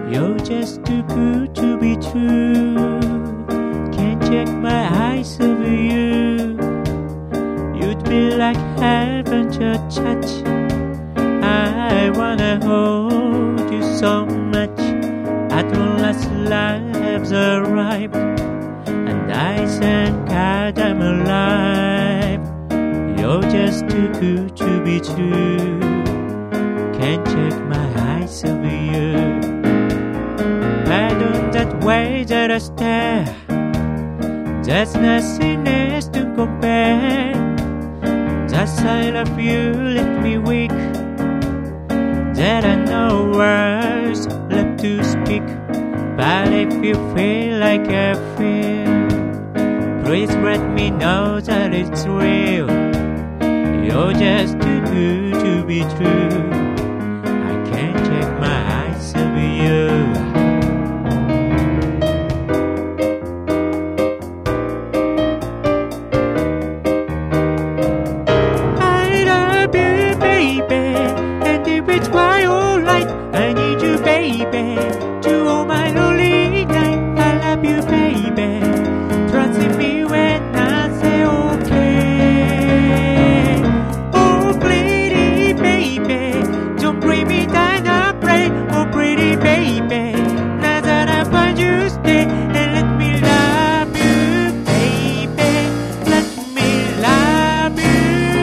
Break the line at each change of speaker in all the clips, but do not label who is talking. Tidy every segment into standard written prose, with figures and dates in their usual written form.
You're just too good to be true. Can't take my eyes over you. You'd be like heaven to touch. I wanna hold you so much. At last lives arrived, and I thank God I'm alive. You're just too good to be true. Can't take my eyes over you. Pardon that way that I stare. There's nothing else to compare. That side of you left me weak. There are no words left to speak. But if you feel like I feel, please let me know that it's real. You're just too good to be true. I can't take my eyes off you. I love you, baby, and if it's my whole life, I need you, baby, to all my lonely night. I love you, baby, trust in me when I say okay. Oh, pretty baby, don't bring me down, I pray. Oh, pretty baby, now that I find you, stay and let me love you, baby. Let me love you.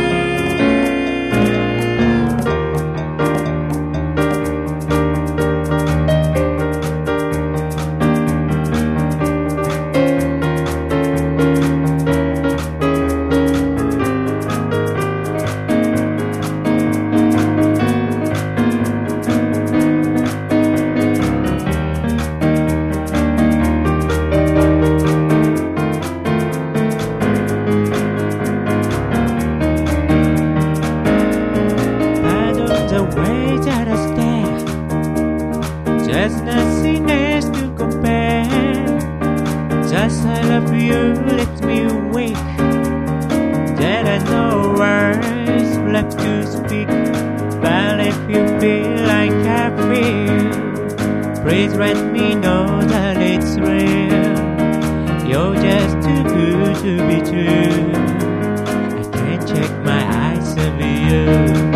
The way that I stare, there's nothing else to compare. The sight of you left me weak. There are no words left to speak. But if you feel like I feel, please let me know that it's real. You're just too good to be true. I can't take my eyes off you.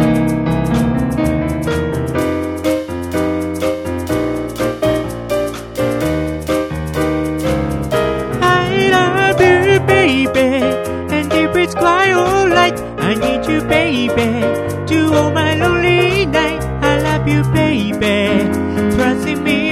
Baby, and if it's quite alright, I need you, baby, to all my lonely night. I love you, baby, trust in me